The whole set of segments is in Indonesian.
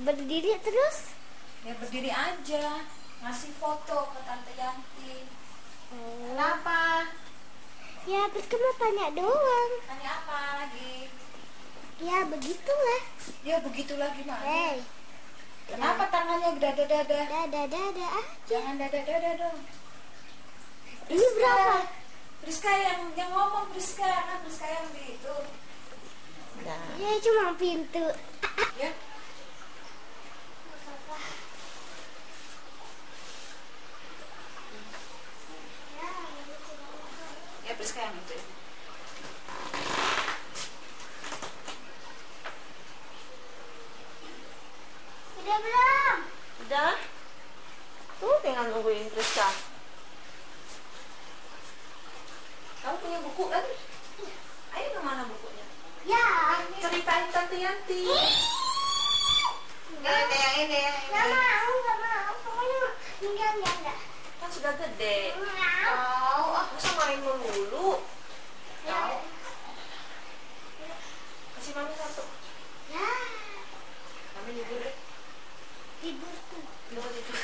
berdiri terus? Ya berdiri aja, ngasih foto ke Tante Yanti. Kenapa? Ya terus kamu tanya doang. Tanya apa lagi? Ya begitulah. Ya begitu lagi mana? Hey, Kenapa tangannya dada-dada? dada aja. Jangan dada-dada dong. Ini berapa? Priska yang ngomong, Priska yang di itu. Nah, Ya cuma pintu. ya. Ya Priska yang itu. Udah belum? Udah? Tuh tinggal nungguin Priska. Kamu punya buku kan? Ayo kemana bukunya? Ya. Ceritain Tante Yanti. Yang ini. Gak mau. Pokoknya enggak. Kan sudah gede. Mau. Masa main melulu? Ya. Kasih mami satu. Ya. Mami tidur deh. Tidur tuh. Tidur.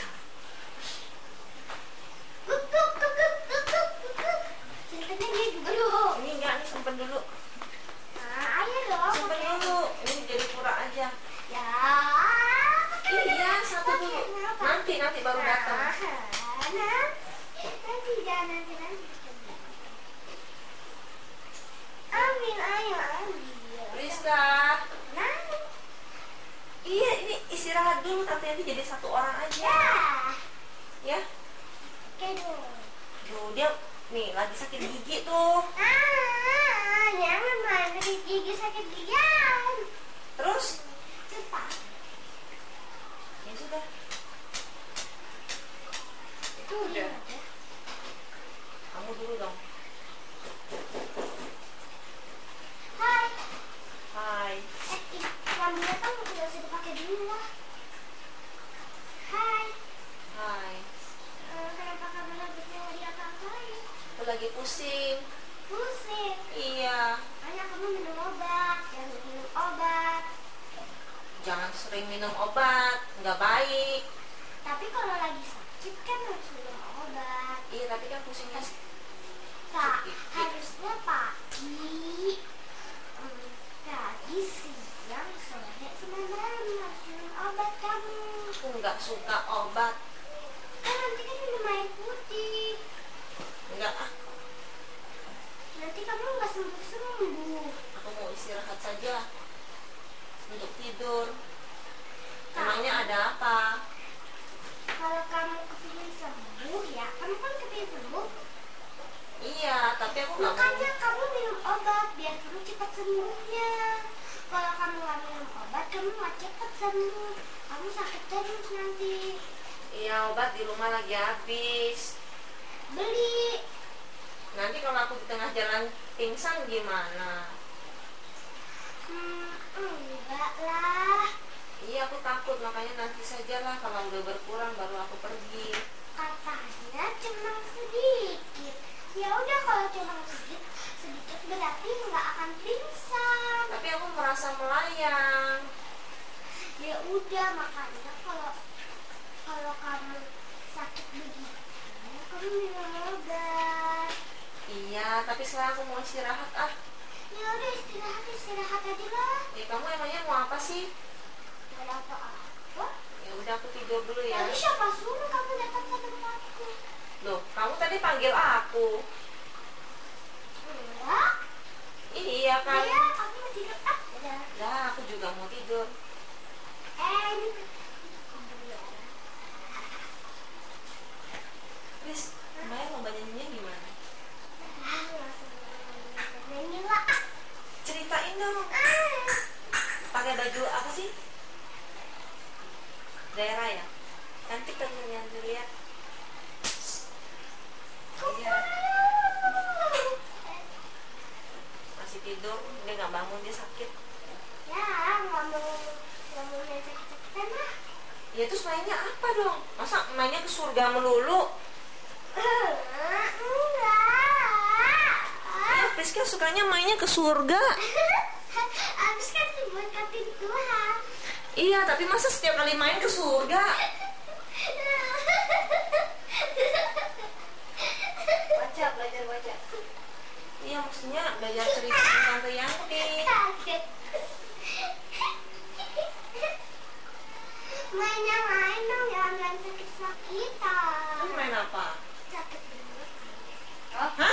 Kukuk. Ceritanya dia dulu. Ini enggak, nih simpen dulu. Nah, ayo dong. Simpen dulu. Ini jadi pura aja. Ya. Iya, satu dulu. Nanti baru datang. Nanti. Ambil, ayo ambil. Priska. Nah, Iya, ini istirahat dulu. Tante Yanti jadi satu orang aja. ya. Ya. Oke dong. Duh, dia nih lagi sakit gigi tuh. Jangan main dari gigi sakit gigian. Terus? Cepat. Ya sudah. Itu udah. Kamu dulu dong. Hai. Hai. Lampunya kan udah usah dipakai dulu lah. Hai. Hai. Kenapa kamu rambutnya nggak diapa-apain? Aku lagi pusing. Pusing. Iya. Makanya kamu minum obat. Jangan minum obat. Jangan sering minum obat, nggak baik. Tapi kalau lagi sakit kan harus minum obat. Iya, tapi kan pusingnya Kak, Sakit. harusnya pagi. Tadi siang, sore, sama malam harus minum obat kamu. aku nggak suka obat. Kan nanti kan minum air putih. Nggak ah, Nanti kamu nggak sembuh-sembuh. aku mau istirahat saja untuk tidur. Emangnya ada apa? Kalau kamu kepingin sembuh ya, kamu kan kepingin sembuh. Iya, tapi aku nggak mau. Makanya kamu minum obat biar kamu cepat sembuhnya. Kalau kamu nggak minum obat, kamu nggak cepat sembuh. Kamu sakit terus nanti. Iya, obat di rumah lagi habis. Beli. Nanti kalau aku di tengah jalan pingsan gimana? Enggak lah. Iya, aku takut, makanya nanti sajalah, kalau udah berkurang baru aku pergi. Katanya cuma sedikit. Ya udah kalau cuma sedikit berarti nggak akan pingsan. Tapi aku merasa melayang. Ya udah makanya kalau kamu sakit begitu, kamu minum obat. Iya, tapi sekarang aku mau istirahat ah. Ya udah istirahat aja lah. Kamu emangnya mau apa sih? Gak ada apa-apa. Ya udah, aku tidur dulu ya. Tadi siapa suruh kamu datang ke tempatku? Loh, kamu tadi panggil aku. Enggak. Iya kan? Iya, aku mau tidur. Udah. Nah, aku juga mau tidur. Ini Chris, kemarin lomba nyanyinya gimana? nyanyi lah. Ceritain dong. Pakai baju apa sih? Daerah ya? Cantik kan yang dilihat. Iya. Masih tidur, dia nggak bangun, dia sakit. Ya, nggak mau main sakit-sakitan lah. Ya terus mainnya apa dong? Masa mainnya ke surga melulu? Enggak. Ya, Priska sukanya mainnya ke surga. Abis kan diberkatin Tuhan. Iya, tapi masa setiap kali main ke surga? Baca, belajar baca. Iya, maksudnya belajar cerita tentang Tante Yanti. Kaget. Main yang lain dong, jangan sakit-sakitan. Terus main apa? Sakit dulu. Hah?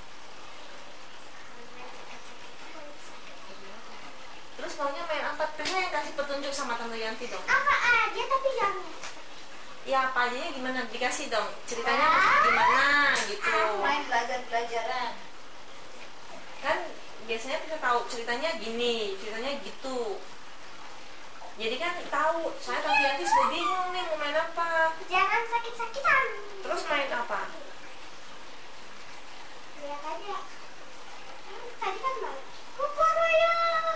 Terus maunya main apa? Pengen yang kasih petunjuk sama Tante Yanti dong. Apa aja tapi jangan. Ya apa aja gimana? Dikasih dong. Ceritanya gimana gitu. Main belajar-belajaran. Kan biasanya kita tahu ceritanya gini, ceritanya gitu. Jadi kan tahu, saya Tante Yanti sudah bingung nih mau main apa. Jangan sakit-sakitan. Terus main apa? Lihat aja. Tadi kan main. Kukuroyo.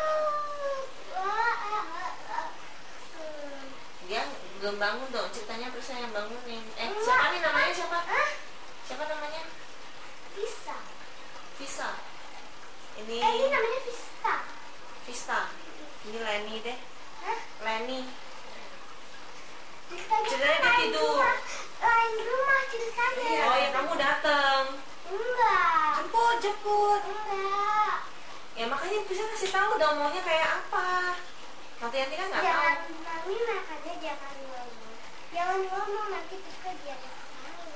Dia belum bangun dong, ceritanya terus saya yang bangunin. Siapa nih namanya siapa? Siapa namanya? Bisa. Visa. Ini Ini namanya Vista. Vista. Ini Leni deh. Hah? Leni. Ceritanya dia tidur. Lain rumah ceritanya. Oh ya kamu dateng. Enggak. Jemput. Enggak. Ya makanya bisa kasih tahu dong maunya kayak apa. Tante Yanti kan nggak tahu. Jangan mami makanya jangan ngomong. Jangan ngomong nanti terus ke dia tahu.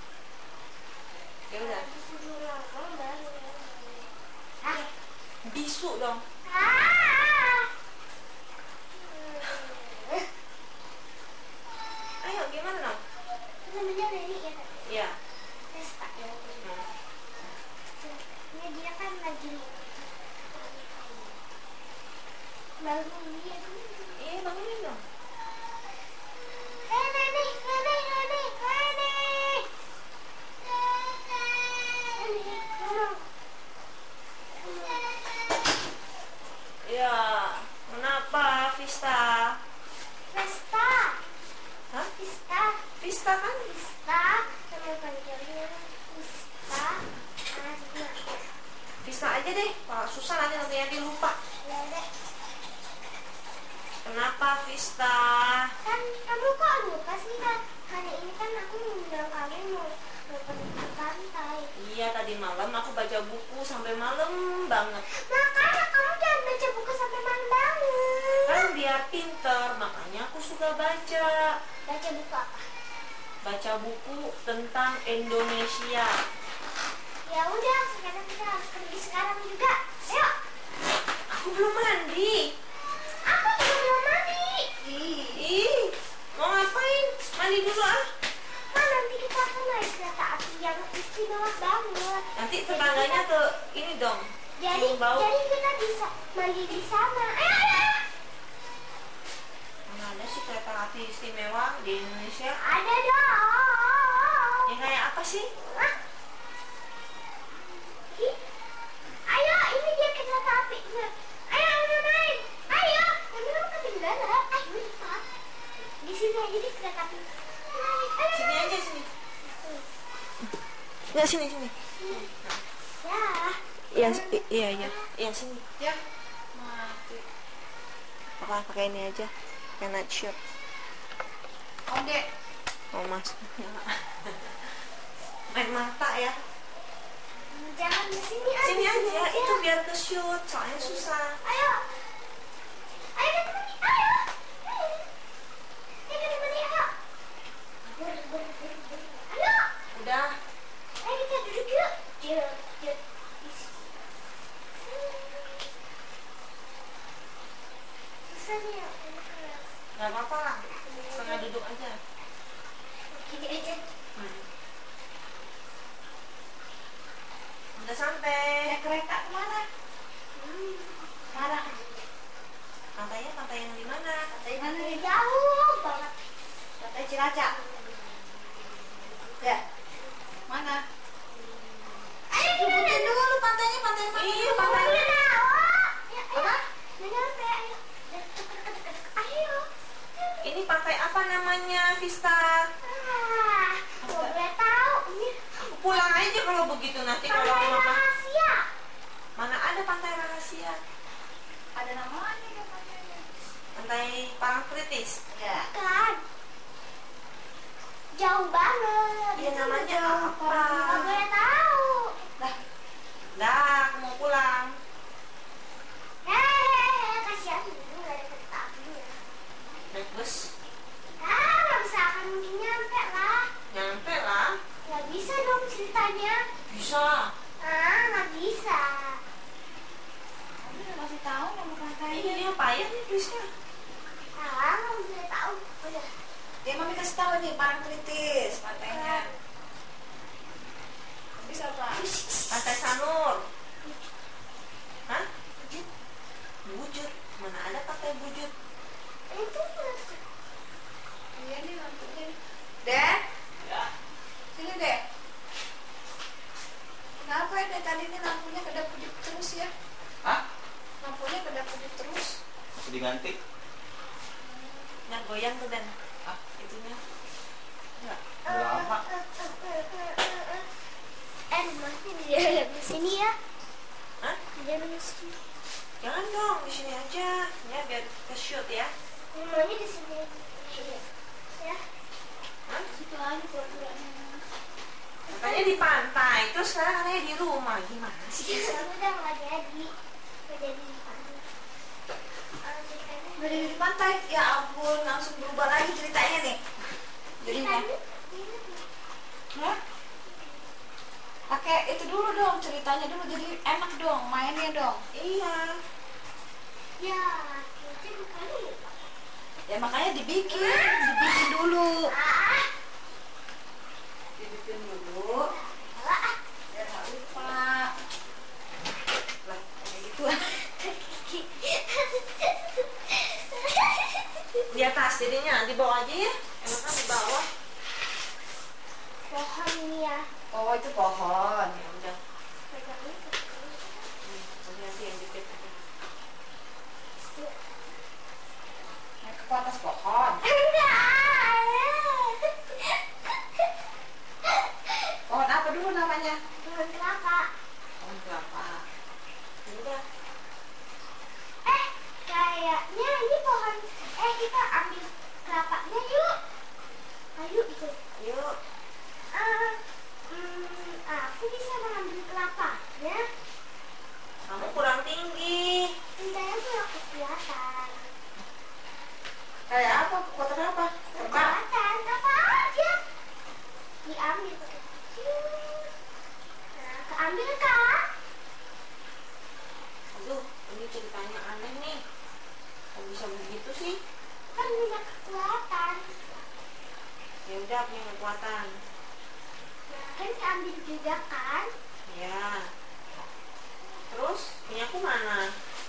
Ya udah. Disuruh ngomong baru. Ah. Bisu dong. Ayo gimana dong? Namanya Leni ya kan? Iya. Vesta ya. Ini dia kan lagi bangun dia dulu. Iya bangunin dong. Leni. Iya. Kenapa Vista? Vesta. Hah? Vista. Vista kan? Vista. Sama panjangnya Vista. Asma. Vista aja deh. Kalau susah nanti Tante Yanti lupa. Ya deh. Kenapa Vista? Kan kamu kok lupa sih kan? Hari ini kan aku ngundang kamu mau pergi ke pantai. Iya tadi malam aku baca buku sampai malam banget. Makanya kamu jangan baca buku sampai malam banget. Kan biar pinter, makanya aku suka baca. Baca buku apa? Baca buku tentang Indonesia. Ya udah, sekarang kita harus pergi sekarang juga. Ayo. Aku belum mandi. Aku juga belum mandi. Ih, mau ngapain? Mandi dulu ah. Kan nanti kita akan naik kereta api yang istimewa banget. Nanti tetangganya ke ini dong. Jadi Bau. kita bisa mandi di sana. Ayo. Mana ada sih kereta api istimewa di Indonesia? Ada dong. Yang kayak apa sih? Hah? Ih, ayo, ini dia kereta api. Ayo naik. Ayo, kamu ketinggalan. Ayo cepat. Di sini aja di kereta api. Naik. Ayo. Sini aja sini. Ya sini. Ya. Iya sini. Ya. Mati. Apa pakai ini aja? Pakai night shirt. Oke. Oh mas. Main mata ya. Jangan di sini aja. Sini aja. Itu biar ke shoot. Soalnya susah. Ayo. Ayo kita pergi. Ayo. Ayo kita pergi. Ayo. Ayo. Udah. Ayo kita duduk yuk. Susah nih ya. Gak apa-apa lah. Setengah duduk aja. Gini aja. Udah sampai. Naik kereta kemana? Parah. Pantai yang di mana? Pantai mana nih? Jauh banget. Pantai Cilacap. Ya. Mana? Ayo Sebutin dulu pantainya, pantai mana? Iya, pantainya. Apa? Nyampe, ayo. Ayo. Ini pantai apa namanya, Vista? Boleh tahu ini Pulang aja kalau begitu nanti kalau pantai mama. rahasia. Mana ada pantai rahasia? Ada namanya ya pantainya. Ada Pantai Parangtritis. Ya. Kan. Jauh banget. Dia Itu namanya jauh. apa? Nggak boleh tahu. Dah, aku mau pulang. Kasihan dulu nggak ada kereta apinya. Naik bus. Nggak bisa akan mungkin nyampe lah. Nyampe lah. Nggak bisa dong ceritanya. Bisa. Nggak bisa. Kamu udah kasih tahu nama pantainya. Ini dia payah nih tulisnya. Nggak boleh tahu. Udah. Dia mami kasih tahu nih Parangtritis pantainya. Bisa apa? Pantai Sanur. Hah? Bujut. Mana ada pantai Bujut? Itu Iya nih lampunya nih. Dek? Ya. Sini dek. Kenapa ya dari tadi nih lampunya kedap-kedip terus ya? Hah? Lampunya kedap-kedip terus. Masih diganti? Yang goyang tuh Dan. Hah? Itunya. Enggak. Udah lama. masih di dalam sini ya. Hah? Di dalam sini. Jangan dong, di sini aja. Ya biar kita shoot ya. Maunya di sini. Ya. Hah? Situ aja pura-puranya. Katanya di pantai, terus sekarang katanya di rumah. Gimana sih? Udah nggak jadi. Nggak jadi di pantai. Udah di pantai. Ya ampun, langsung berubah lagi ceritanya nih. Jadinya. Hah? Pakai itu dulu dong, ceritanya dulu jadi enak dong, mainnya dong. Iya. Ya, itu bukan ini. Ya makanya dibikin dulu. Ah, Dibikin dulu. salah. Biar nggak lupa. Lah, kayak gitu. Di atas jadinya, di bawah aja ya. Enakan di bawah. Pohon ini ya. Oh itu pohon. Ya udah. Pegang ini. Nanti yang dikit aja. Naik ke atas pohon. Enggak. Pohon apa dulu namanya? Pohon kelapa. Pohon kelapa. Ya udah. Kayaknya ini pohon. Kita ambil kelapanya yuk. Ayo ikut. Yuk. Aku bisa mengambil kelapanya. Kamu kurang tinggi. Tindanya tuh aku kelihatan. Kayak apa? Kekuatan apa? Terbang. Kelihatan apa aja. Diambil pakai kecil. Nah, keambil kan? Aduh, ini ceritanya aneh nih. Kok bisa begitu sih? Kan punya kekuatan. Ya udah, punya kekuatan. Nah, kan keambil juga kan? Ya. Terus punyaku mana?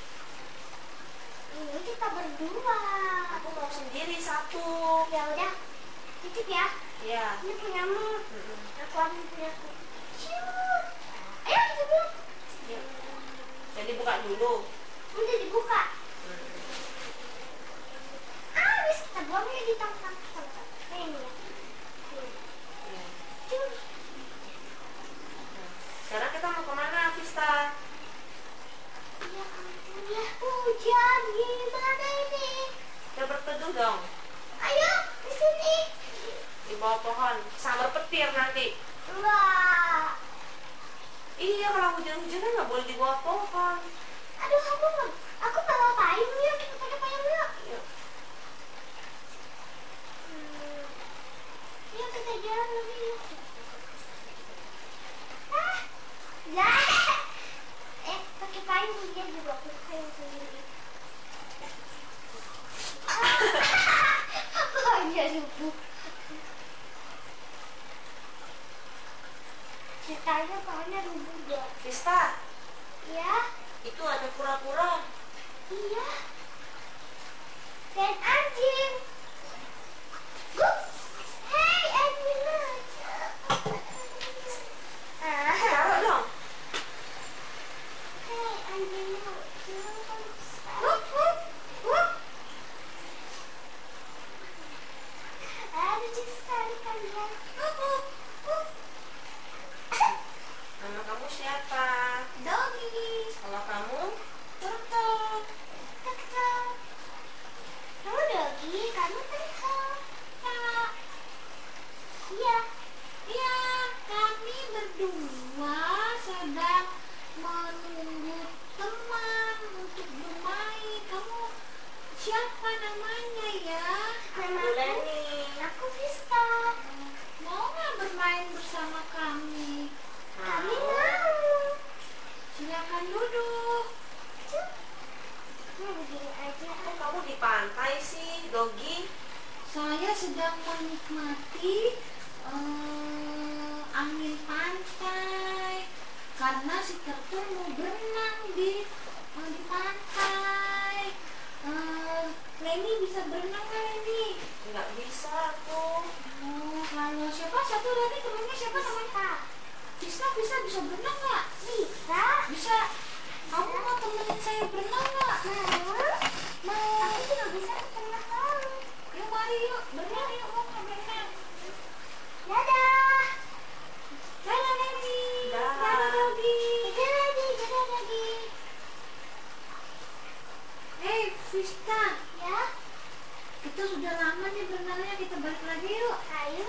Ini kita berdua. Aku mau sendiri satu. Ya udah, titip ya. Ya. Ini punyamu. Mm-mm. Aku ambil punyaku. Cium. Ayo kita dulu. Ya. Jadi buka dulu. Udah dibuka. Hmm. Habis kita buangnya di tong-tong. Nah, ini ya. Ya. Cium. Nah, sekarang kita mau kemana, Vista? Ya ampun ya, hujan gimana ini? Kita berteduh dong. Ayo di sini. Di bawah pohon. Sambar petir nanti. Enggak. Iya, kalau hujan-hujanan nggak boleh di bawah pohon. Aduh, aku bawa payung yuk. Kita pakai payung yuk. Yuk. Yuk kita jalan lagi yuk. Lah. Pakai payung dia juga pakai payung sendiri. Iya lupa. Ceritanya pohonnya rubuh dong. Vista, Ya, itu ada kura-kura. iya. Dan anjing. Gup. Hey anjing lucu. Taruh dong. Hey anjing lucu. Wup, wup, wup. Lucu sekali kalian. Nama kamu siapa? Doggy. Kalau kamu? Turtle. Turtle. Siapa namanya ya? Nama Boleh aku, nih. aku Vista. Mau nggak bermain bersama kami? Kami Mau. mau. Silakan duduk. Mau begini aja. Kok kamu di pantai sih, Dogi? Saya sedang menikmati angin pantai karena si Turtle mau berenang di pantai. Leni bisa berenang nggak Leni? Nggak bisa aku. Oh, kalau siapa satu lagi temennya siapa namanya? Vista bisa berenang nggak? Bisa. Bisa. Kamu mau temenin saya berenang nggak? Mau. Aku juga bisa tengah laut. Yuk mari yuk berenang yuk mau nggak berenang? Dadah. Dadah Leni. Dah. Dadah Dogi. Dadah lagi. Hey Vista, Ya. kita sudah lama nih berenangnya, kita balik lagi yuk. Ayo.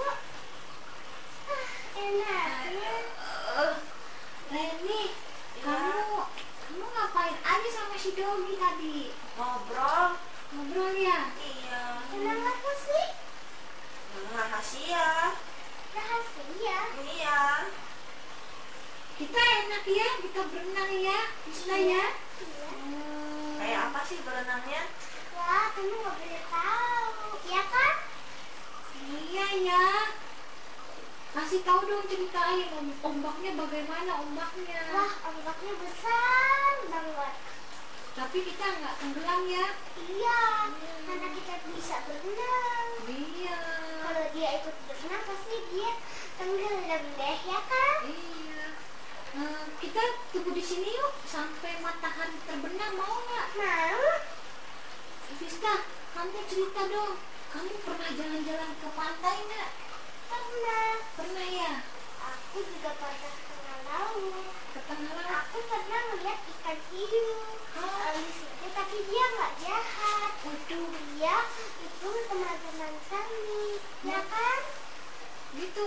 Enaknya. Leni, Ya. kamu ngapain aja sama si Dogi tadi? Ngobrol? Ngobrol ya? Iya. Kenang apa sih? Rahasia. Rahasia. Iya. Kita enak ya, kita berenang ya, Vista ya. Iya. Kayak apa sih berenangnya? Wah, kamu nggak boleh tahu. Iya kan? Iya ya. Kasih tahu dong, ceritain ombaknya bagaimana ombaknya. Wah, ombaknya besar banget. Tapi kita nggak tenggelam ya. Iya, karena kita bisa berenang. Iya. Kalau dia ikut berenang, pasti dia tenggelam deh, ya kan? Iya. Kita tunggu di sini yuk sampai matahari terbenam, mau nggak? Mau? Vista, kamu cerita dong. Kamu pernah jalan-jalan ke pantai nggak? Pernah. Pernah ya? Aku juga pernah tengah laut. Ke tengah laut. Aku pernah melihat ikan hiu di situ, tapi dia nggak jahat. Waduh, Dia itu teman-teman kami, ya kan? gitu.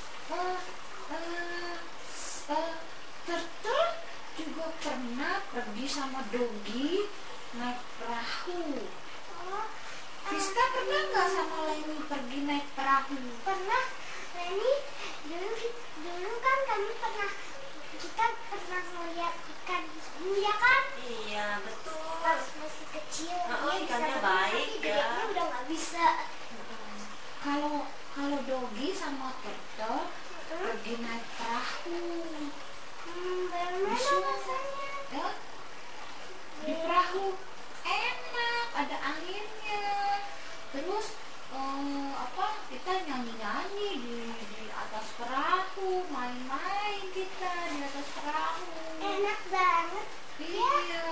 Turtle juga pernah pergi sama Dogi naik perahu. Oh, Vista pernah nggak sama Leni pergi naik perahu? pernah. Reni, dulu kan kita pernah melihat ikan hiu, ya kan? Iya, betul. Pas masih kecil, Oh, dia bisa ikannya berenang, baik tapi ya. gedenya udah nggak bisa. Kalau Dogi sama Turtle pergi naik perahu. Bagaimana Bisa. rasanya? Ya, di perahu enak, ada anginnya. Terus kita nyanyi-nyanyi di atas perahu, main-main kita di atas perahu. Enak banget. Iya.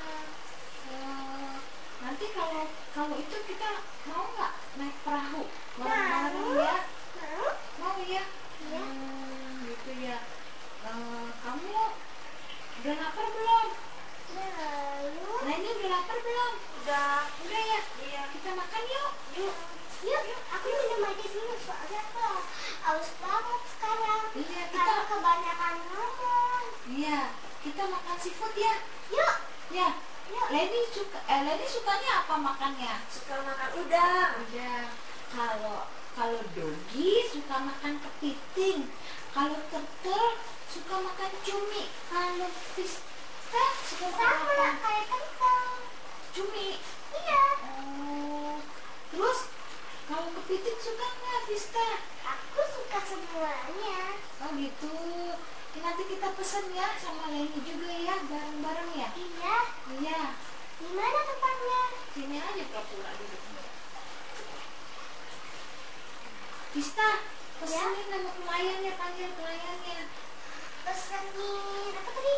Nanti kalau itu kita mau nggak naik perahu bareng-bareng Mau. ya? Mau? Mau ya? Iya. Gitu ya. Kamu udah lapar belum? Lalu, Nah ini udah lapar belum? Udah. Udah ya? Iya. Kita makan yuk. yuk, aku minum aja dulu soalnya aku haus banget sekarang. Iya, Karena kebanyakan ngomong. Iya, kita makan seafood ya. Yuk, Ya. yuk. Leni sukanya apa makannya? Suka makan udang. Udah. Kalau Dogi suka makan kepiting. Kalau Turtle suka makan cumi. Kalau Vista suka makan Sama apa? kayak kentang. Cumi. Iya. Oh. Terus kalau kepiting suka nggak Vista? Aku suka semuanya. Oh gitu. Nanti kita pesen ya sama Leni juga ya, bareng-bareng ya. Iya. Iya. Di mana tempatnya? Sini aja pura-pura dulu. Vista, pesenin nama pelayannya, panggil pelayannya. Pesenin apa tadi?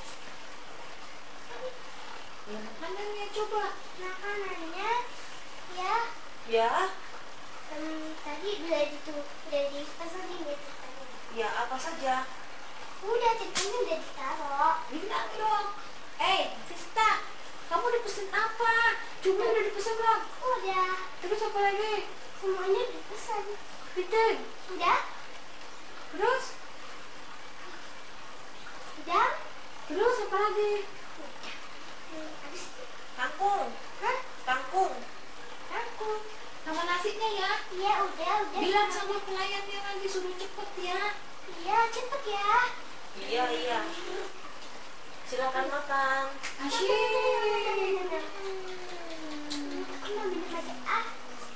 Ya makanannya coba. Makanannya ya. Ya. Tadi udah dipesenin gitu tadi. Ya, apa saja? Udah ceritanya udah ditaruh. Bilang dong. Vista, kamu udah pesen apa? Cumi udah dipesen belum? Udah. Terus apa lagi? Semuanya dipesan. Kepiting. Udah. Terus? Udah. Terus apa lagi? Habis. Kangkung. Hah? Kangkung. Iya, udah. Bilang sama pelayannya lagi suruh cepet ya. Iya, cepet ya. Iya. Silakan makan. Asyik. Aku mau minum aja. Ah.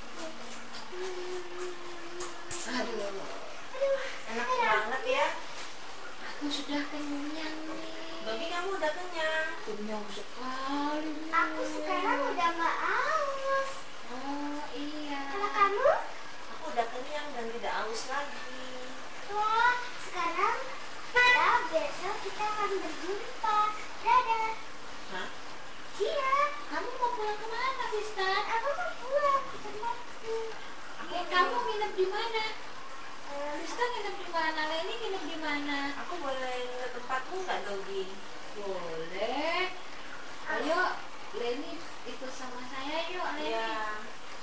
Aduh, Enak banget ya. aku sudah kenyang nih. Bagi kamu udah kenyang. Kenyang sekali. Aku sekarang udah nggak haus. Oh iya. Kalau kamu? Aku udah kenyang dan tidak haus lagi. Wah, sekarang ya besok kita akan berjumpa. Dadah. Hah? Iya, Kamu mau pulang kemana, Vista? aku mau pulang ke tempatku. Kamu nginep di mana? Vista nginep di mana? Leni nginep di mana? Aku boleh ke tempatmu nggak, Dogi? Boleh. Ayo, Leni ikut sama saya yuk, Leni. Iya.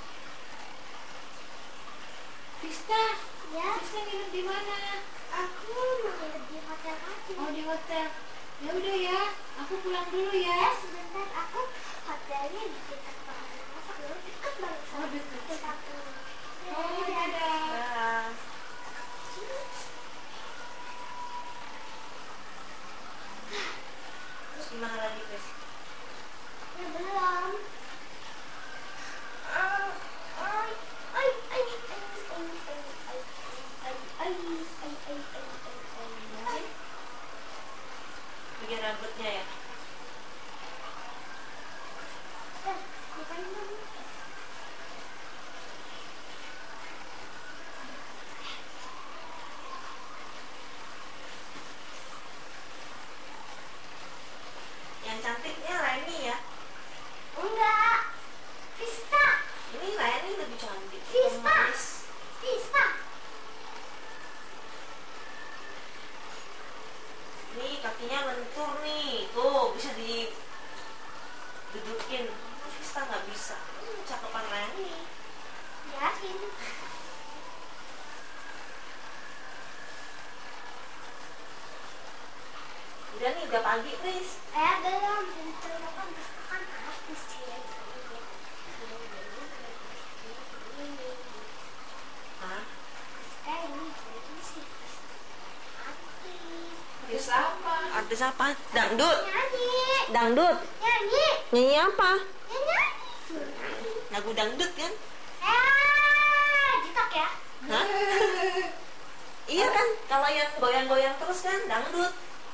Vista, Ya, Vista nginep di mana? aku mau nginep di hotel aja. Oh, di hotel. Ya udah ya, aku pulang dulu Ya, ya. sebentar, aku hotelnya di dekat banget. Dekat banget sama Oh, dekat. tempatku. Oh, dadah. Dah. Terus gimana lagi, Pes? Ya belum. Bikin rambutnya ya? Yang cantiknya Leni ya? Enggak. Vista. Ini Leni lebih cantik. Vista. Gemes. Vista. Ini kakinya lentur nih. Tuh, bisa didudukin. Vista nggak bisa. Cakepan Leni. Yakin. Udah nih, udah pagi, Pris. Belum. Bentar kan habis ya. Hah? Ini sih. Terus apa? Artis apa? Dangdut. Nyanyi. Dangdut. Nyanyi. Nyanyi apa? Nyanyi. Lagu dangdut kan? Jitak ya. Hah? Iya kan? Kalau yang goyang-goyang terus kan dangdut.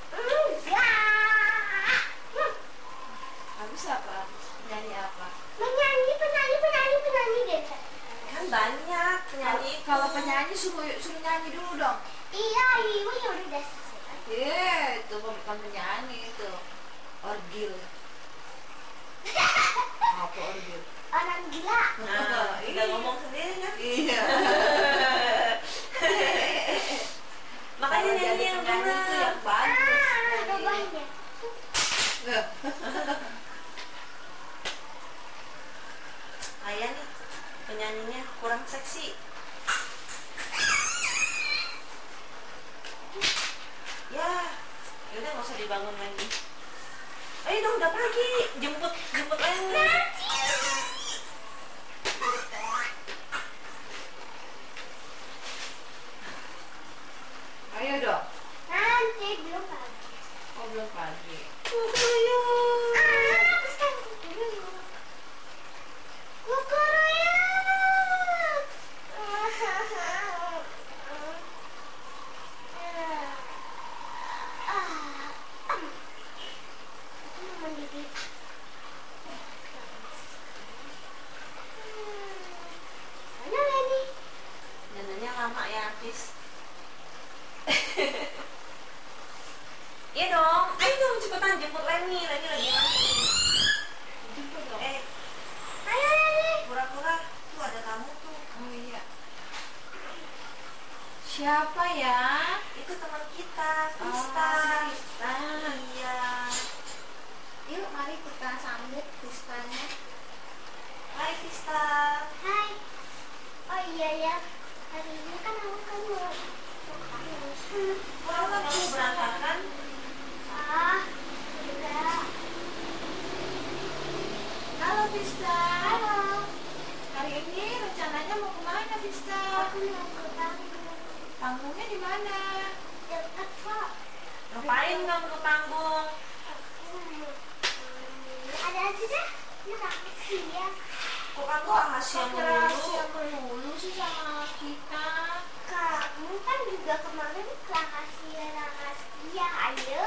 Enggak. Habis apa? Nyanyi apa? Menyanyi, penyanyi deh. Kan banyak penyanyi. Kalau penyanyi suruh nyanyi dulu dong. Iya, ibu ya udah selesai. Itu bukan penyanyi itu. Orgil. Apa orgil? Orang gila. Nah, udah ngomong sendiri kan? Iya. Makanya Kalau nyanyi jadi yang penyanyi itu benar. yang bagus. Cobainnya. Ayah nih penyanyinya kurang seksi. Ya, yaudah nggak usah dibangun lagi. Ayo dong, udah pagi. Jemput Leni. Ayo dong. Nanti belum pagi. Oh, belum pagi. Ayo. Terus kan dulu. Kukuruya. Aku mau mandi. Mana Leni? Dandannya lama ya, artis. Iya dong, ayo dong cepetan jemput Leni lagi mandi. Jemput dong. Ayo Leni. Pura-pura tuh ada tamu tuh. Oh iya. Siapa ya? Itu teman kita, Vista. Oh, Vista. Iya. Yuk, mari kita sambut Vistanya. Hai Vista. Hai. Oh iya ya. Hari ini kan aku kan mau Kalau kamu berantakan, enggak. Halo Vista. Halo. Hari ini rencananya mau kemana Vista? ngapain kamu ke panggung? Ada aja deh. Ini rahasia. Kok kamu rahasia Rahasia mulu? melulu sih sama kita. Kamu kan juga kemarin rahasia. Ayo.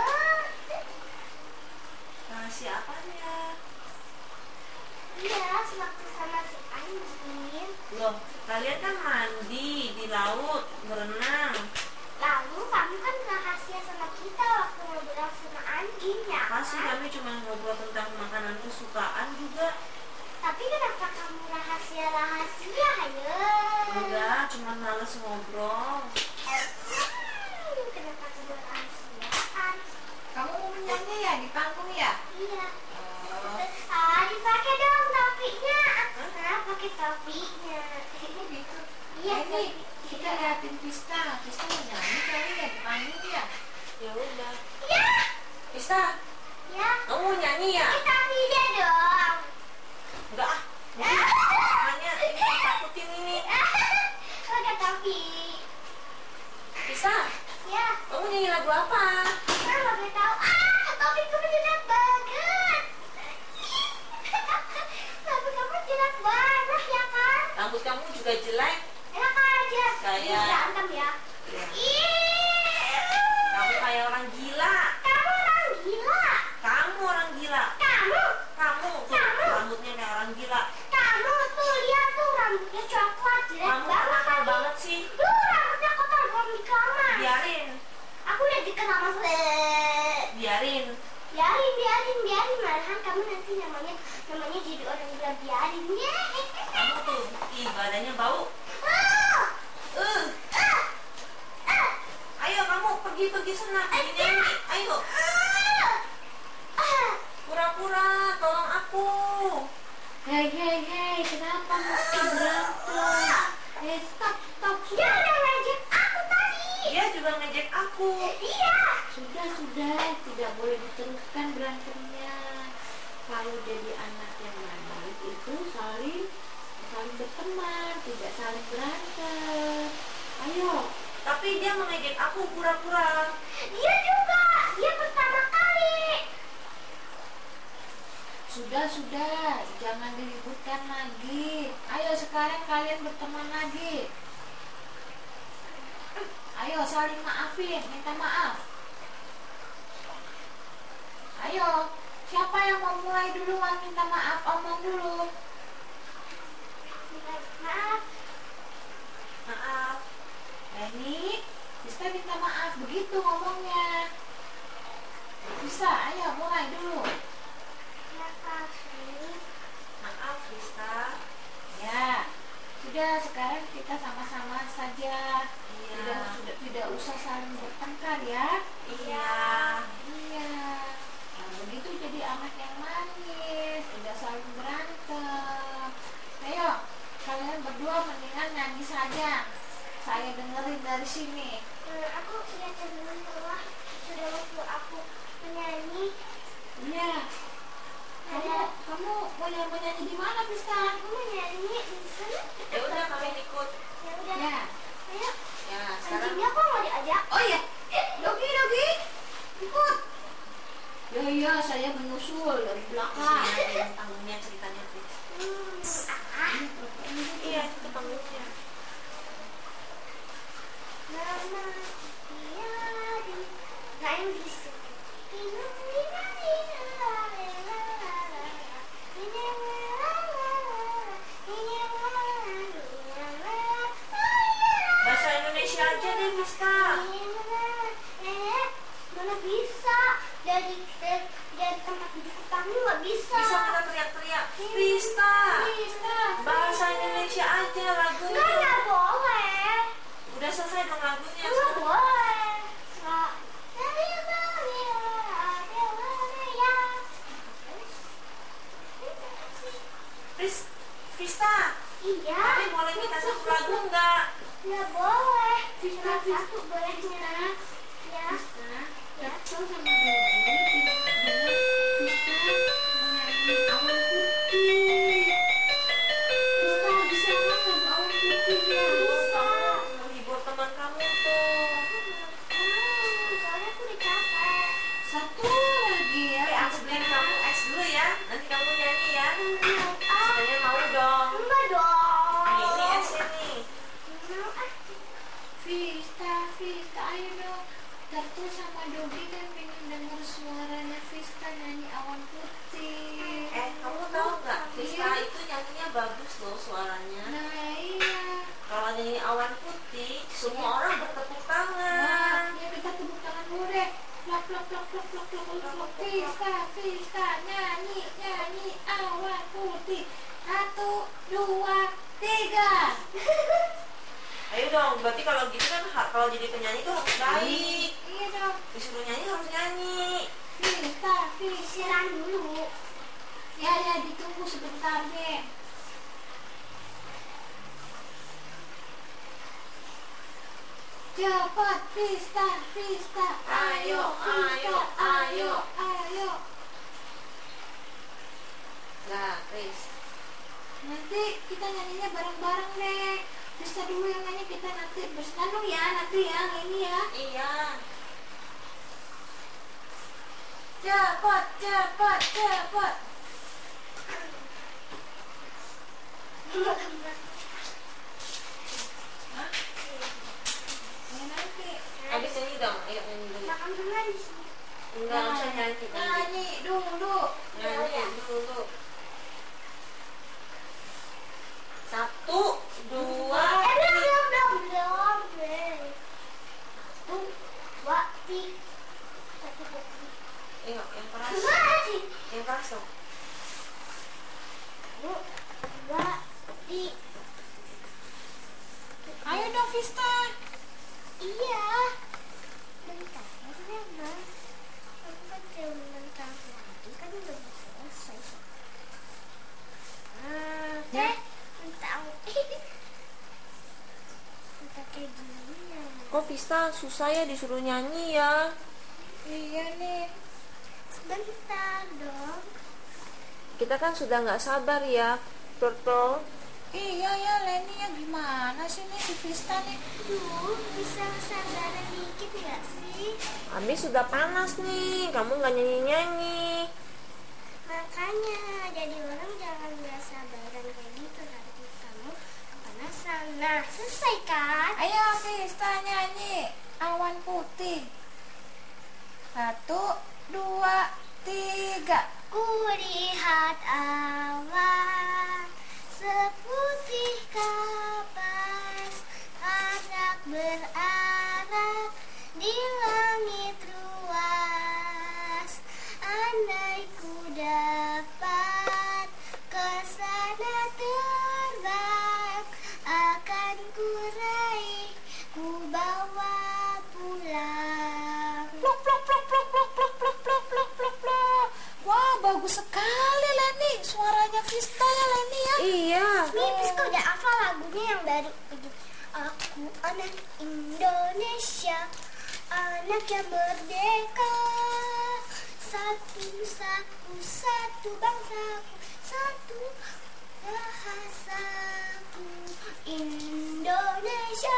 Rahasia apanya? Iya, sewaktu sama si anjing. Loh, kalian kan mandi di laut, berenang. Lalu kamu kan rahasia sama kita waktu ngobrol sama anjing ya Pasti kan? kami cuma ngobrol tentang makanan kesukaan juga. Tapi kenapa kamu rahasia? Ayo. Enggak, cuma males ngobrol. Kenapa kamu rahasiaan? Kamu mau menyanyi ya di panggung ya? Iya. Oh, Dipakai dong topinya. Pakai topinya. gitu. Iya. Ini kita liatin Vista. Vista mau nyanyi kali ya di panggung ya? Ya udah. Iya. Bisa? Ya. Kamu mau nyanyi ya? Kita video dong. Enggak ah. Hanya ini takutin ini. Pakai topi. Bisa? Ya. Kamu nyanyi lagu apa? Nggak boleh tahu. Topi kamu jelek banget. Topi kamu jelek banget ya kan? Rambut kamu juga jelek. Enak aja. Kayak- Berantem ya. Iya. Ih. Kamu kayak orang gila. Kamu orang gila. Kamu orang gila. Kamu Tuh, rambutnya kayak orang gila. tuh lihat tuh rambutnya coklat jelek Kamu banget. nakal lagi. banget sih. Tuh rambutnya kotor belum dikemas. Biarin. Aku udah dikemas. Biarin. Biarin. Malahan kamu nanti namanya jadi orang gila biarin. Kamu tuh, badannya bau. Ayo kamu pergi sana, pergi nyanyi. Ayo, pura-pura, tolong aku. Hei, kenapa mesti berantem? Stop. Dia udah ngajak aku tadi. Dia juga ngejek aku. Iya. Sudah, tidak boleh diteruskan berantemnya. Kalau jadi anak yang baik itu saling berteman, tidak saling berantem. Ayo, Tapi dia mengejek aku pura-pura. Dia juga. Dia pertama kali. sudah, jangan diributkan lagi. Ayo sekarang kalian berteman lagi. Ayo saling maafin, minta maaf. Ayo, siapa yang mau mulai duluan minta maaf? Omong dulu. Maaf. Maaf. Reni, bisa minta maaf, begitu ngomongnya. Bisa, ayo mulai dulu. Maaf, Rista. Ya, sudah sekarang kita sama-sama saja. Iya. Tidak usah saling bertengkar ya. Iya. Iya. Nah, begitu jadi anak yang manis, tidak saling berantem. Ayo, kalian berdua mendingan nyanyi saja. Saya dengerin dari sini. Aku lihat dulu bahwa sudah waktu aku menyanyi. Iya. Kamu mau nyanyi di mana, Vista? Aku menyanyi di sana. Ya udah, kami ikut. Ya udah. Ya. Ayo. Ya, sekarang. Anjingnya kok mau diajak? Oh iya, Dogi, ikut. Ya, saya menyusul dari belakang. Iya, tanggungnya ceritanya tuh. Iya, itu tanggungnya. Mama, tiada. Nah, yang bisa. Bahasa Indonesia aja deh, Miska. Mana bisa dari tempat duduk kamu nggak bisa. Bisa kita teriak-teriak, Rista. Bahasa Indonesia aja lagunya. Nggak boleh. Udah selesai dong lagunya. Nggak boleh. Nggak. Vista, Iya. tapi boleh minta satu lagu nggak? Nggak boleh. Vista, Satu bolehnya. Ya. Jatuh sama Dogi tidak dengar Vista menyanyi Awan Putih. Vista bisa nggak lagu Awan Putih ya? Kamu menghibur teman kamu tuh. Soalnya aku udah capek. Nah iya. Kalau nyanyi Awan Putih, semua orang bertepuk Nah, tangan. ya kita tepuk tangan dulu deh. Plak plak plak plak plak plak plak plak. Fiska, Fiska, nyanyi, nyanyi Awan Putih. 1, 2, 3. Ayo dong, berarti kalau gitu kan kalau jadi penyanyi tuh harus baik. Iya dong. Disuruh nyanyi harus nyanyi. Fiska, Fiska. Istirahat dulu. Ya, ditunggu sebentar deh. Cepat, Fiska, Fiska. Ayo, Fiska, ayo, ayo. Nah, Chris. Nanti kita nyanyinya bareng-bareng deh. Bisa dulu yang nyanyi, kita nanti bersenandung ya, nanti yang ini ya. Iya. Cepat, cepat, cepat. Ini nanti. Habis nyanyi dong, ayo nyanyi dulu. Makan dulu di sini. Enggak usah nyanyi. Nyanyi dulu. Nyanyi dulu. 1, 2. Belum. 1, 2, 3. Ayo, yang keras. Yang keras dong. 1, 2, 3. Ayo dong, Vista. Iya. Bentar, memang. Aku kan belum bentar lagi kan udah selesai. Ya. Bentar. Bentar kayak gini ya. Kok Vista susah ya disuruh nyanyi ya? Iya nih. Sebentar dong. Kita kan sudah nggak sabar ya, Turtle. Iya ya, Leni ya gimana sih nih si Vista nih? Duh, bisa sabaran dikit gak sih? Habis sudah panas nih, kamu nggak nyanyi-nyanyi. Makanya jadi orang jangan gak sabaran kayak gitu, nanti kamu kepanasan. Nah, selesai kan? Ayo Vista nyanyi Awan Putih. 1, 2, 3. Kulihat awan seputih kapas, arak berarak di langit luas. Andai ku dapat ke sana terbang, akan ku raih, ku bawa pulang. Plok plok plok plok plok plok plok plok plok plok plok. Wah, bagus sekali Leni. Suaranya Vista ya Leni ya. Iya. Nih, Piska udah hafal lagunya yang baru. Aku anak Indonesia, anak yang merdeka. Satu nusaku, satu bangsaku, satu bahasaku. Indonesia,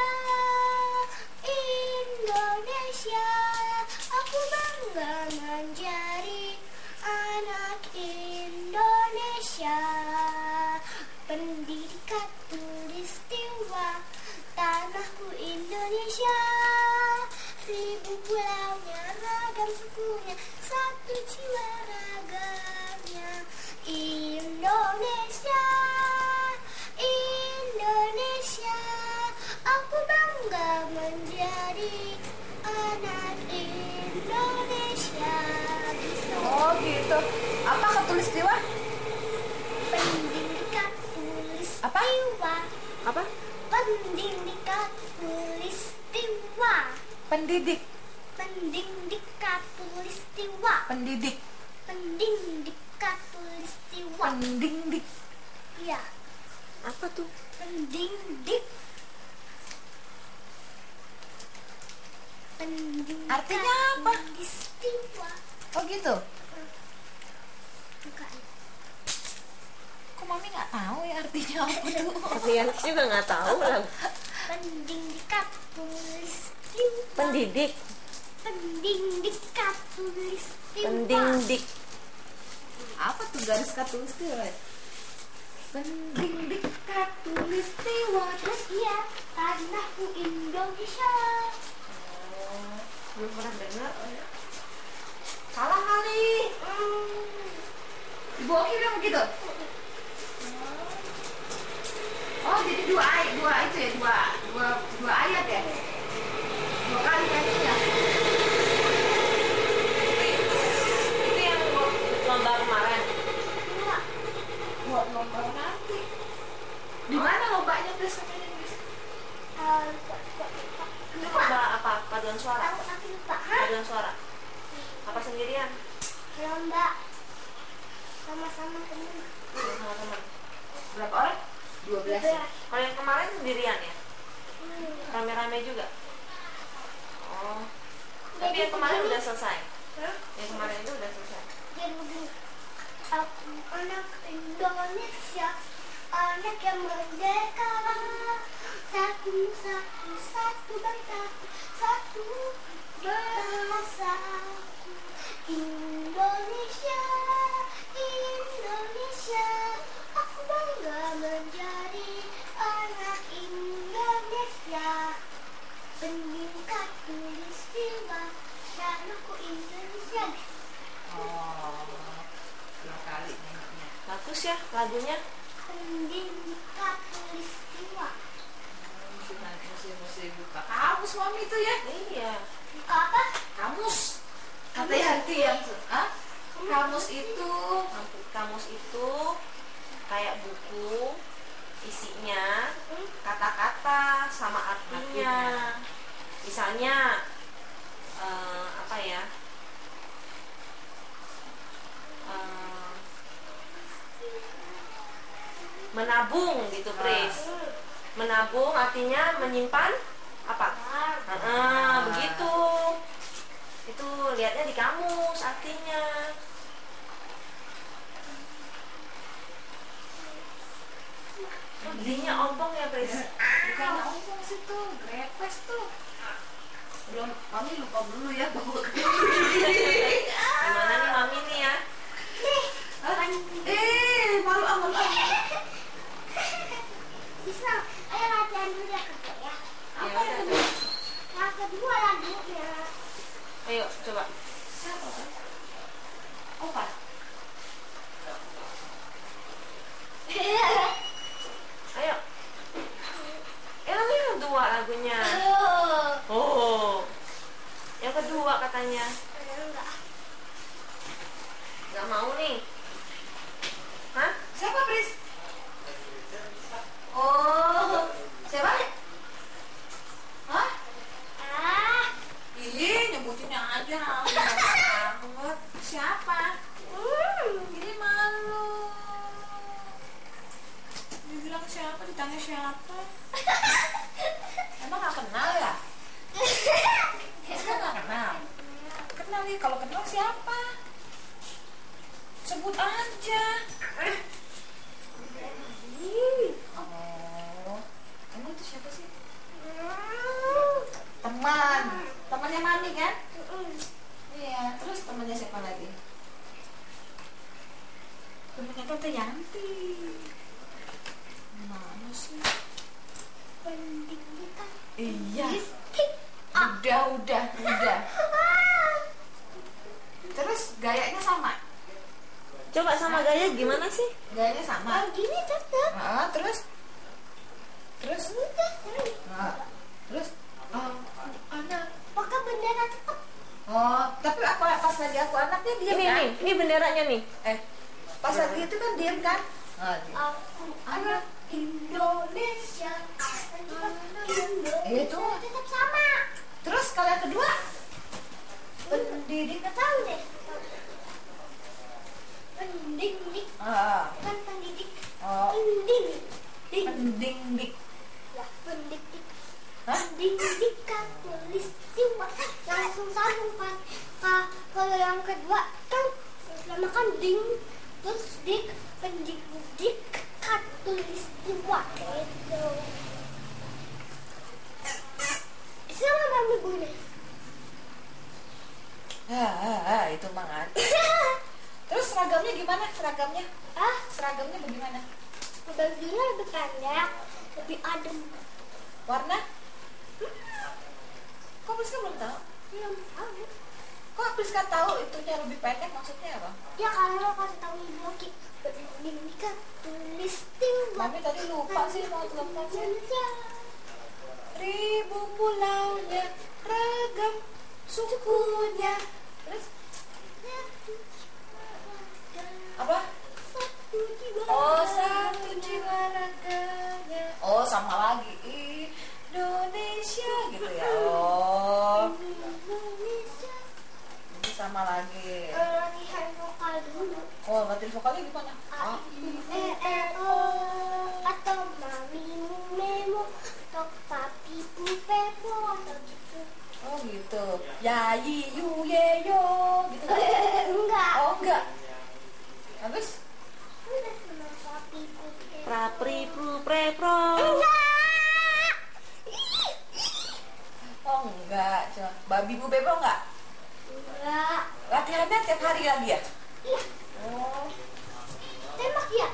Indonesia, aku bangga menjadi anak Indonesia. Pendidikan tulistiwa, tanahku Indonesia. 1000 pulaunya, ragam sukunya, satu jiwa ragamnya. Indonesia, Indonesia, aku bangga menjadi anak Indonesia. Oh gitu. Apa katulistiwa? Pendidikan tulistiwa. Apa? Pendidikan tulistiwa. Pendidik. Pendidikan tulistiwa. Pendidik. Pendidikan tulistiwa. Pendidik. Iya. Apa tuh? Pendidik. Pendidikan Artinya apa? tulistiwa. Oh gitu. Bukan. Kok Mami nggak tahu ya artinya apa tuh? Kalian juga nggak tahu lah. Pendidikan tulistiwa. Pendidik. Pendidikan tulistiwa. Pendidik. Apa tuh garis katulistiwa? Pendidik katulistiwa. Terus iya, tanahku Indonesia. Belum pernah dengar. Salah kali. Ibu Oki bilang begitu. Oh Oh, jadi dua itu ya, dua ayat ya? Dua kali nyanyinya. Itu yang lomba kemarin. Enggak. Buat lomba nanti. Di mana lombanya, Pris? Itu lomba apa? Paduan suara. Aku lupa. Hah? Paduan suara. Apa sendirian? Lomba sama-sama temen. Sama teman. Berapa orang? 12 ya? Kalau yang kemarin sendirian ya? Hmm. Rame-rame juga. Oh. Tapi yang kemarin udah selesai. Hah? Yang kemarin itu udah selesai. Jadi begini, aku anak Indonesia, anak yang merdeka, satu bangsa, satu bahasa. Indonesia, Indonesia, aku bangga menjadi anak Indonesia. Peningkat tulis jiwa, aku Indonesia. Oh, 2 kali nyanyinya. Bagus ya lagunya. Peningkat tulis jiwa. Mesti buka kamus mami itu ya? Iya. Buka apa? Kamus. Katanya nanti yang kamus itu Kamus itu kayak buku, isinya kata-kata sama artinya. Misalnya apa ya? Menabung gitu, Pris. Menabung artinya menyimpan apa? Begitu. Itu lihatnya di kamus artinya. Belinya ompong ya, Pris? bukan ngomong situ, grepes tuh. Belum, kami lupa dulu ya bawa Gimana nih mami nih ya? malu amat. Bisa, ayo latihan dulu ya kedua ya. Ya udah. Yang kedua lagunya. Ayo coba. Siapa? Opa. Ayo. Ini yang kedua lagunya. Oh. Yang kedua katanya. Enggak. Gak mau nih. Hah? Siapa, Pris? Oh, siapa? Hah? Ah, Ih, nyebutinnya aja banget. Siapa? Ini malu. Dibilang siapa, ditanya siapa? Emang gak kenal ya? Emang gak kenal? Kenal nih, kalau kenal siapa? Sebut aja. Oh, emang itu siapa sih? Temannya Mami kan? Iya, terus temannya siapa lagi? Temannya Tante Yanti. Mana sih? pendidikan. Iya. Listrik. Udah. Terus gayanya sama? Coba sama gaya gimana sih? Gayanya sama. Gini tetap. Terus? Udah, Terus? Anak. pakai bendera cepat. Oh, tapi apa pas lagi aku anaknya diam kan? Ini benderanya nih. Pas lagi itu kan diam kan? Aku anak Indonesia. Itu. Tetap sama. Terus kalau yang kedua? Pendidik tahu deh. Pendidik kan pendidik. Oh, Pendidik. pendingdik. Ya, pendidik. Hah? Pendidikan tulis jiwa langsung sambung kan. Kalau yang kedua kan nama kan ding terus dik pendidik kan tulis jiwa itu. Sama mami gue. Itu mangan. Terus seragamnya gimana? Seragamnya bagaimana? Bajunya lebih pendek, lebih adem. Warna? Kok Priska belum tahu? Belum tahu. Kok Priska tahu itunya lebih pendek maksudnya apa? Ya kalau lo kasih tahu ibu pendidikan tulistiwa. Mami tadi lupa sih mau telepon sih. Indonesia. Ribu pulaunya, ragam sukunya. Terus apa? Satu jiwa. Oh, satu jiwa raganya. Oh, sama lagi Indonesia gitu ya. Oh, Indonesia. jadi sama lagi. Latihan vokal dulu. Oh, latihan vokalnya gimana? A, I, E, O. Atau mami, memo. Atau papi, pupepo. Atau gitu. Oh gitu. Yayi yu ye yo gitu. Enggak. Oh enggak. Habis? Udah sama papi, pupepo. Prapri pru prepro. Enggak. Oh enggak. Cuma babi bu bebo enggak? Enggak. Latihannya tiap hari lagi ya? Iya. Oh. Tembak ya.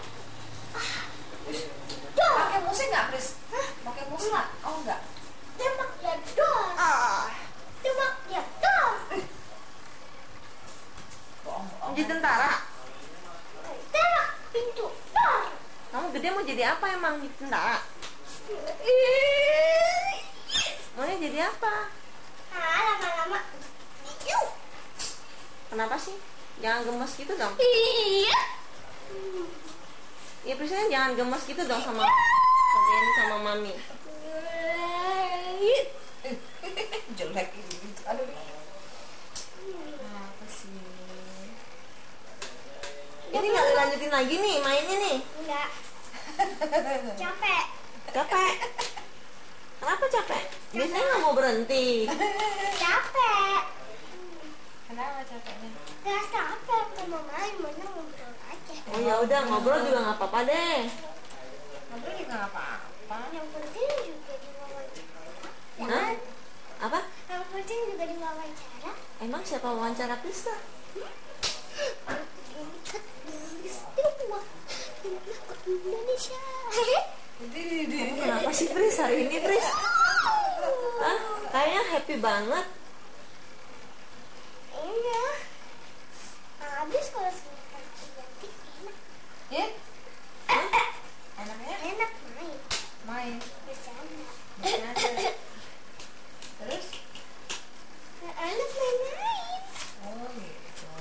Pakai musik nggak, Pris? Pakai musik nggak? Oh enggak. Tembak ya dor. Tembak ya dor. Bohong. Jadi tentara. Tembak pintu dor. Kamu gede mau jadi apa emang jadi tentara? Maunya jadi apa? Lama-lama. Kenapa sih? Jangan gemes gitu dong. Iya. Ya Prisnya jangan gemes gitu dong sama Tante sama Mami. Jelek gitu. Aduh. Apa sih? Ini nggak dilanjutin lagi nih mainnya nih. Enggak. Capek. Capek. Kenapa capek? Biasanya nggak mau berhenti. Capek. Kenapa capeknya? Gak capek. Mau main, mana ngobrol aja. Oh ya udah ngobrol juga nggak apa-apa deh. Ngobrol juga nggak apa-apa. Yang penting juga diwawancara. Hah? Apa? Yang penting juga diwawancara. Emang siapa wawancara Prista? Tingkat peristiwa Indonesia. Kenapa sih Pris hari ini Pris? Hah? Kayaknya happy banget. Iya. Habis kalau semakan ganti enak. Ya? Enaknya Enak main. main. Bercanda. Terus? Enak main-main. Oh gitu.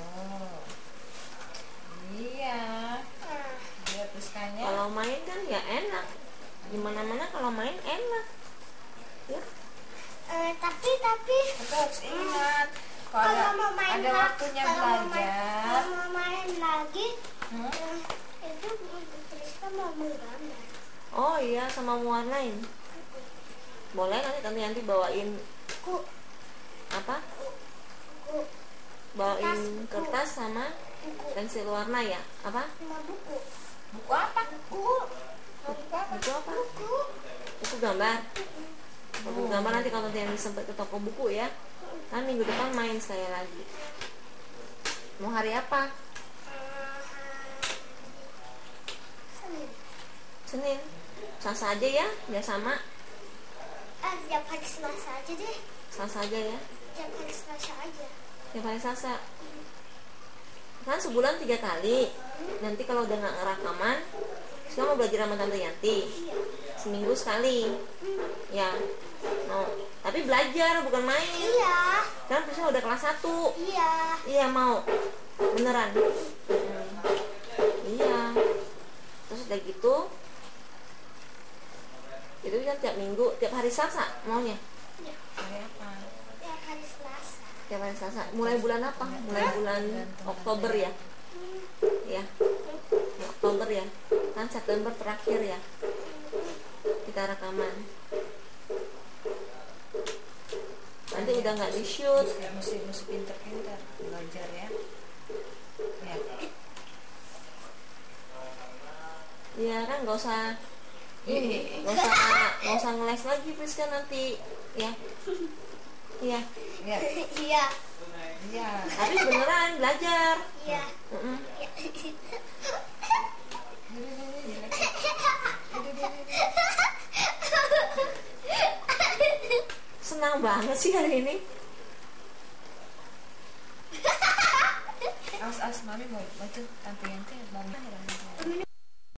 Iya. Nah, Dia Priskanya. Kalau main kan ya enak. Dimana-mana kalau main enak. Ya. tapi Tapi harus ingat kalau kalau mau main ada waktunya belajar. Kalau mau main lagi, Hmm? itu Priska mau menggambar. Oh iya sama mewarnain. Boleh nanti Tante bawain Ku, apa? ku, Bawain Buku. kertas sama buku, pensil warna ya? Apa? sama buku. Buku apa? Buku, Buku apa? Itu apa? buku. Buku gambar. Buku gambar nanti kalau Tante sempat ke toko buku ya. Kan minggu depan main sekali lagi. Mau hari apa? Senin. Senin. Selasa aja ya, biar sama. Tiap hari Selasa aja deh. Selasa aja ya. Tiap hari Selasa aja. Tiap hari Selasa. Kan sebulan 3 kali. Nanti kalau udah nggak ngerakaman, sekarang mau belajar sama Tante Yanti. Iya. Seminggu sekali. Ya. Mau. Tapi belajar bukan main. Iya. Kan Prisnya udah kelas 1. Iya. Iya mau. Beneran. Iya. Terus udah gitu. Itu kan tiap minggu, tiap hari Selasa maunya. Iya. Hari apa? Tiap hari Selasa. Tiap hari Selasa. Mulai bulan apa? Mulai bulan Oktober ya. Ya. Ya, Oktober ya. Kan September terakhir ya. Kita rekaman. Nanti udah nggak di shoot. Ya, mesti pinter-pinter belajar ya. Ya. Iya kan nggak usah ini, nggak usah ngeles lagi Priska nanti ya. Iya. Ya. Iya. Iya. Tapi beneran belajar. Iya. Mm-mm. Senang banget sih hari ini. As mami mau baca Tante